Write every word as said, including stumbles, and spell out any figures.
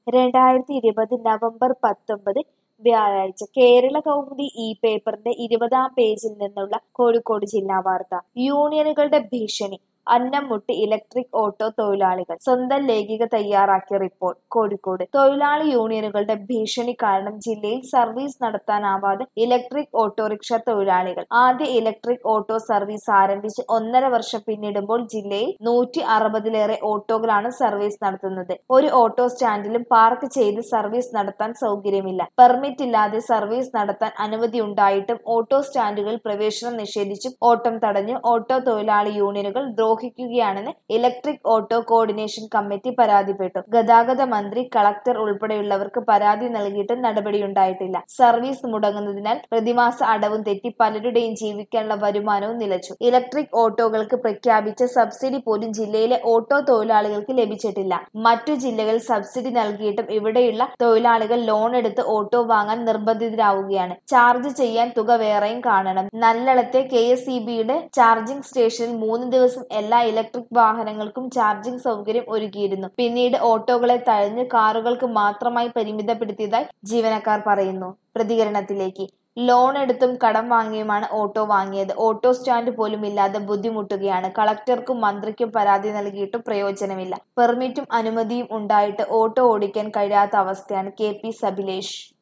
രണ്ടായിരത്തി ഇരുപത് നവംബർ പത്തൊമ്പത് വ്യാഴാഴ്ച കേരള കൗമുദി ഈ പേപ്പറിന്റെ ഇരുപതാം പേജിൽ നിന്നുള്ള കോഴിക്കോട് ജില്ലാ വാർത്ത. യൂണിയനുകളുടെ ഭീഷണി അന്നം മുട്ടി ഇലക്ട്രിക് ഓട്ടോ തൊഴിലാളികൾ. സ്വന്തം ലേഖിക തയ്യാറാക്കിയ റിപ്പോർട്ട്. കോഴിക്കോട് തൊഴിലാളി യൂണിയനുകളുടെ ഭീഷണി കാരണം ജില്ലയിൽ സർവീസ് നടത്താനാവാതെ ഇലക്ട്രിക് ഓട്ടോറിക്ഷ തൊഴിലാളികൾ. ആദ്യ ഇലക്ട്രിക് ഓട്ടോ സർവീസ് ആരംഭിച്ച് ഒന്നര വർഷം പിന്നിടുമ്പോൾ ജില്ലയിൽ നൂറ്റി അറുപതിലേറെ ഓട്ടോകളാണ് സർവീസ് നടത്തുന്നത്. ഒരു ഓട്ടോ സ്റ്റാൻഡിലും പാർക്ക് ചെയ്ത് സർവീസ് നടത്താൻ സൗകര്യമില്ല. പെർമിറ്റ് ഇല്ലാതെ സർവീസ് നടത്താൻ അനുമതിയുണ്ടായിട്ടും ഓട്ടോ സ്റ്റാൻഡുകളിൽ പ്രവേശനം നിഷേധിച്ചും ഓട്ടം തടഞ്ഞ് ഓട്ടോ തൊഴിലാളി യൂണിയനുകൾ ദ്രോഹിക്കുകയാണെന്ന് ഇലക്ട്രിക് ഓട്ടോ കോർഡിനേഷൻ കമ്മിറ്റി പരാതിപ്പെട്ടു. ഗതാഗത മന്ത്രി, കളക്ടർ ഉൾപ്പെടെയുള്ളവർക്ക് പരാതി നൽകിയിട്ടും നടപടിയുണ്ടായിട്ടില്ല. സർവീസ് മുടങ്ങുന്നതിനാൽ പ്രതിമാസ അടവും തെറ്റി പലരുടെയും ജീവിക്കാനുള്ള വരുമാനവും നിലച്ചു. ഇലക്ട്രിക് ഓട്ടോകൾക്ക് പ്രഖ്യാപിച്ച സബ്സിഡി പോലും ജില്ലയിലെ ഓട്ടോ തൊഴിലാളികൾക്ക് ലഭിച്ചിട്ടില്ല. മറ്റു ജില്ലകളിൽ സബ്സിഡി നൽകിയിട്ടും ഇവിടെയുള്ള തൊഴിലാളികൾ ലോൺ എടുത്ത് ഓട്ടോ വാങ്ങാൻ നിർബന്ധിതരാവുകയാണ്. ചാർജ് ചെയ്യാൻ തുക വേറെയും കാണണം. നല്ലളത്തെ കെ എസ് ഇ ബിയുടെ ചാർജിംഗ് സ്റ്റേഷനിൽ മൂന്ന് ദിവസം എല്ലാ ഇലക്ട്രിക് വാഹനങ്ങൾക്കും ചാർജിംഗ് സൗകര്യം ഒരുക്കിയിരുന്നു. പിന്നീട് ഓട്ടോകളെ തഴഞ്ഞ് കാറുകൾക്ക് മാത്രമായി പരിമിതപ്പെടുത്തിയതായി ജീവനക്കാർ പറയുന്നു. പ്രതികരണത്തിലേക്ക്. ലോൺ എടുത്തും കടം വാങ്ങിയുമാണ് ഓട്ടോ വാങ്ങിയത്. ഓട്ടോ സ്റ്റാൻഡ് പോലും ഇല്ലാതെ ബുദ്ധിമുട്ടുകയാണ്. കളക്ടർക്കും മന്ത്രിക്കും പരാതി നൽകിയിട്ടും പ്രയോജനമില്ല. പെർമിറ്റും അനുമതിയും ഉണ്ടായിട്ട് ഓട്ടോ ഓടിക്കാൻ കഴിയാത്ത അവസ്ഥയാണ്. K P സബിലേഷ്.